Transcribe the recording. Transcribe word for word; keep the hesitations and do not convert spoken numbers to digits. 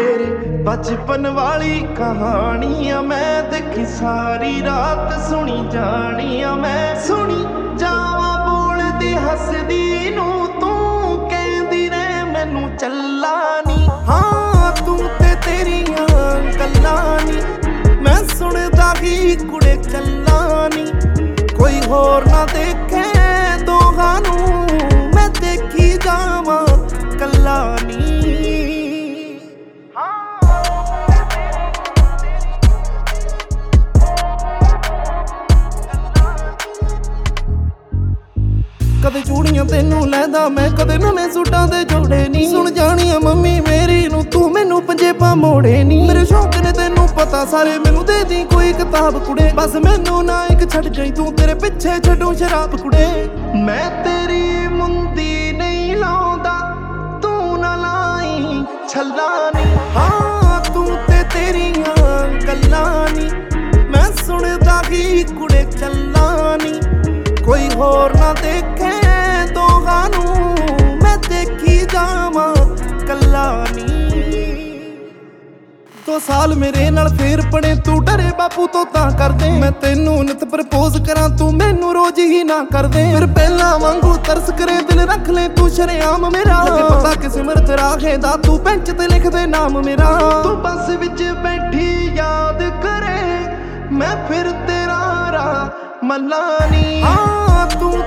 तेरे बचपन वाली कहानियां मैं देखी सारी रात सुनी जानिया मैं सुनी जावा बोलदी हसदी नू तू कहंदी रह मैनू चला नी हाँ तू ते तेरियां गल्लां नी मैं सुनदा ही कुड़े चला नी कोई होर ना देखे दोहां नू मैं देखी जावां कल्ला नी कदे चूड़ियां तेनू लैंदा मैं कदे नवें सूटां दे जोड़े नी सुन जानिया मम्मी मेरी नू तू मैनू पंजेबां मोड़े नी मेरे शौक ने तेनू पता सारे मैनू दे दी कोई किताब कुड़े बस मैनू ना एक छड़ जाई तू तेरे पिछे छड्डू शराब कुड़े मैं तेरी मुंदी नहीं लाउंदा तू ना लाई छल्ला नी हाँ तू ते तेरियां गल्लां नी मैं सुनदा ही कुड़े चल्ला नी कोई होर ना देखे दोहां नू मैं देखी जावां कल्ला नी दो साल मेरे नाल फेर पड़े तू डरे बापू तो तां कर दे मैं तेनू नित प्रपोज करां तू मैनू रोज ही ना कर दे फिर पहला वांगू तरस करे दिल रख ले तू शरेआम मेरा पता कि सिमरत राहे दा तू बेंच ते लिख दे नाम मेरा तू बस विच बैठी याद करे मैं फिर तेरा राह मल्ला नी हाँ तू